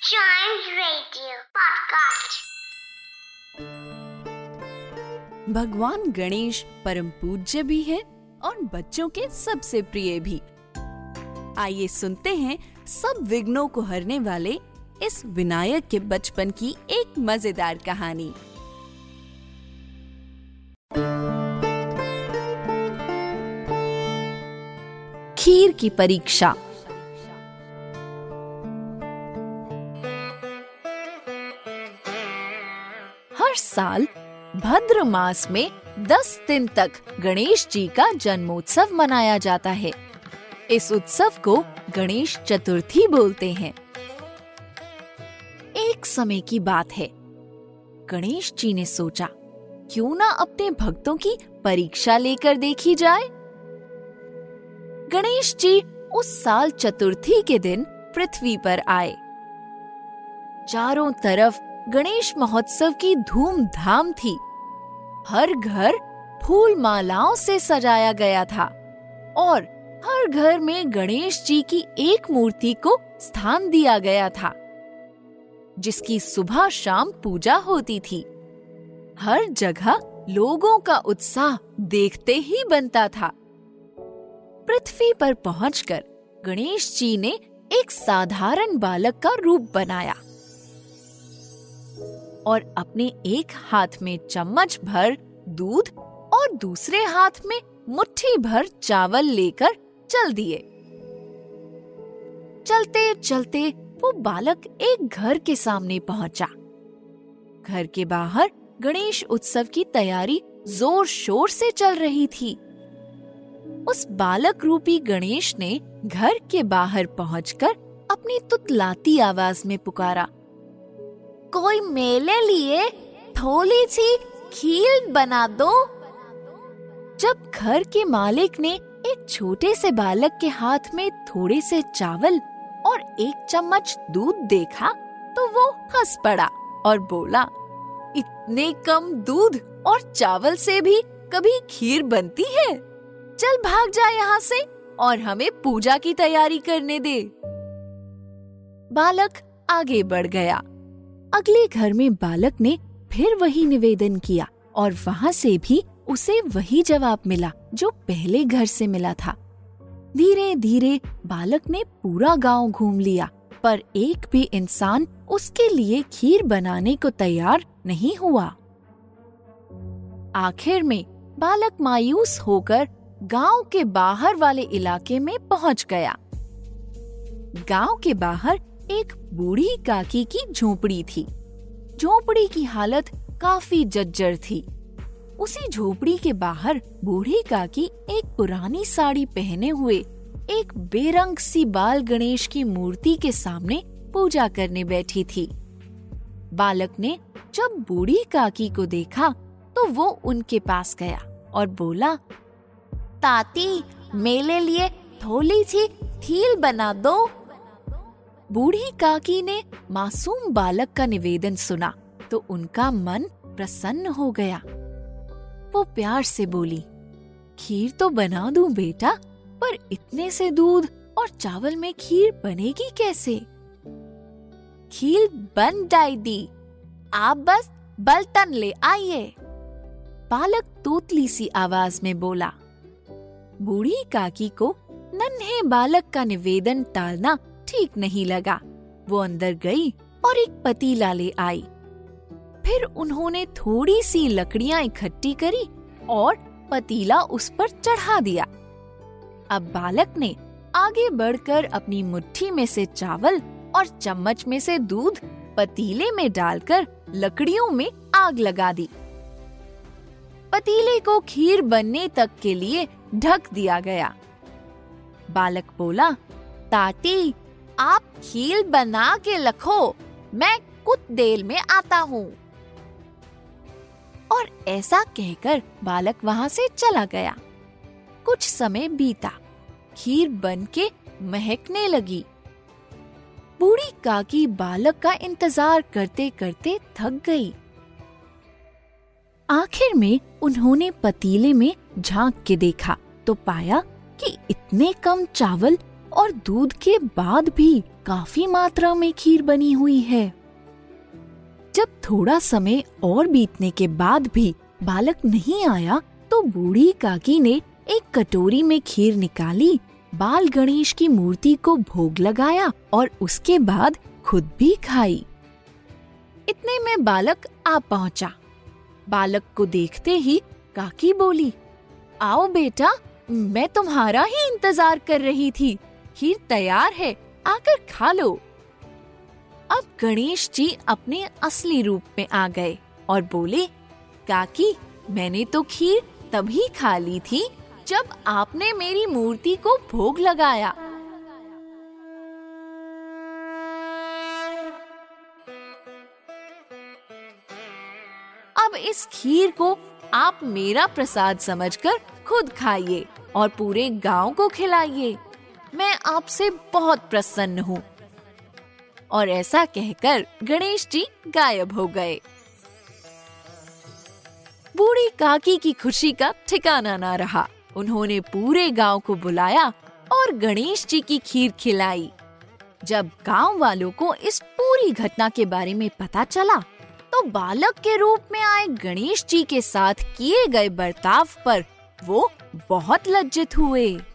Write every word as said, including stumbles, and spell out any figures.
Giant Radio Podcast। भगवान गणेश परम पूज्य भी है और बच्चों के सबसे प्रिय भी। आइए सुनते हैं सब विघ्नों को हरने वाले इस विनायक के बचपन की एक मजेदार कहानी। खीर की परीक्षा। हर साल भाद्र मास में दस दिन तक गणेश जी का जन्मोत्सव मनाया जाता है। इस उत्सव को गणेश चतुर्थी बोलते हैं। एक समय की बात है, गणेश जी ने सोचा क्यों ना अपने भक्तों की परीक्षा लेकर देखी जाए। गणेश जी उस साल चतुर्थी के दिन पृथ्वी पर आए। चारों तरफ गणेश महोत्सव की धूमधाम थी। हर घर फूल मालाओं से सजाया गया था और हर घर में गणेश जी की एक मूर्ति को स्थान दिया गया था, जिसकी सुबह शाम पूजा होती थी। हर जगह लोगों का उत्साह देखते ही बनता था। पृथ्वी पर पहुंचकर गणेश जी ने एक साधारण बालक का रूप बनाया और अपने एक हाथ में चम्मच भर दूध और दूसरे हाथ में मुट्ठी भर चावल लेकर चल दिए। चलते चलते वो बालक एक घर के सामने पहुंचा। घर के बाहर गणेश उत्सव की तैयारी जोर शोर से चल रही थी। उस बालक रूपी गणेश ने घर के बाहर पहुंचकर अपनी तुतलाती आवाज में पुकारा, कोई मेरे लिए थोड़ी सी खीर बना दो। जब घर के मालिक ने एक छोटे से बालक के हाथ में थोड़े से चावल और एक चम्मच दूध देखा तो वो हंस पड़ा और बोला, इतने कम दूध और चावल से भी कभी खीर बनती है? चल भाग जा यहाँ से और हमें पूजा की तैयारी करने दे। बालक आगे बढ़ गया। अगले घर में बालक ने फिर वही निवेदन किया और वहाँ से भी उसे वही जवाब मिला जो पहले घर से मिला था। धीरे धीरे बालक ने पूरा गांव घूम लिया, पर एक भी इंसान उसके लिए खीर बनाने को तैयार नहीं हुआ। आखिर में बालक मायूस होकर गांव के बाहर वाले इलाके में पहुंच गया। गांव के बाहर एक बूढ़ी काकी की झोपड़ी थी। झोपड़ी की हालत काफी जर्जर थी। उसी झोपड़ी के बाहर बूढ़ी काकी एक पुरानी साड़ी पहने हुए एक बेरंग सी बाल गणेश की मूर्ति के सामने पूजा करने बैठी थी। बालक ने जब बूढ़ी काकी को देखा तो वो उनके पास गया और बोला, ताती, मेरे लिए थोड़ी सी खीर बना दो। बूढ़ी काकी ने मासूम बालक का निवेदन सुना तो उनका मन प्रसन्न हो गया। वो प्यार से बोली, खीर तो बना दूं बेटा, पर इतने से दूध और चावल में खीर बनेगी कैसे? खीर बन जाएगी, आप बस बर्तन ले आइए। बालक तोतली सी आवाज में बोला। बूढ़ी काकी को नन्हे बालक का निवेदन टालना ठीक नहीं लगा। वो अंदर गई और एक पतीला ले आई। फिर उन्होंने थोड़ी सी लकड़ियां इकट्ठी करी और पतीला उस पर चढ़ा दिया। अब बालक ने आगे बढ़कर अपनी मुट्ठी में से चावल और चम्मच में से दूध पतीले में डालकर लकड़ियों में आग लगा दी। पतीले को खीर बनने तक के लिए ढक दिया गया। बालक बोला, ताती, आप खीर बना के रखो, मैं कुछ देर में आता हूँ। और ऐसा कहकर बालक वहाँ से चला गया। कुछ समय बीता, खीर बनके महकने लगी। बूढ़ी काकी बालक का इंतजार करते करते थक गई। आखिर में उन्होंने पतीले में झांक के देखा तो पाया कि इतने कम चावल और दूध के बाद भी काफी मात्रा में खीर बनी हुई है। जब थोड़ा समय और बीतने के बाद भी बालक नहीं आया तो बूढ़ी काकी ने एक कटोरी में खीर निकाली, बाल गणेश की मूर्ति को भोग लगाया और उसके बाद खुद भी खाई। इतने में बालक आ पहुंचा। बालक को देखते ही काकी बोली, आओ बेटा, मैं तुम्हारा ही इंतजार कर रही थी। खीर तैयार है, आकर खा लो। अब गणेश जी अपने असली रूप में आ गए और बोले, काकी, मैंने तो खीर तभी खा ली थी जब आपने मेरी मूर्ति को भोग लगाया। अब इस खीर को आप मेरा प्रसाद समझकर खुद खाइए और पूरे गांव को खिलाइए। मैं आपसे बहुत प्रसन्न हूँ। और ऐसा कहकर गणेश जी गायब हो गए। बूढ़ी काकी की खुशी का ठिकाना ना रहा। उन्होंने पूरे गांव को बुलाया और गणेश जी की खीर खिलाई। जब गांव वालों को इस पूरी घटना के बारे में पता चला तो बालक के रूप में आए गणेश जी के साथ किए गए बर्ताव पर वो बहुत लज्जित हुए।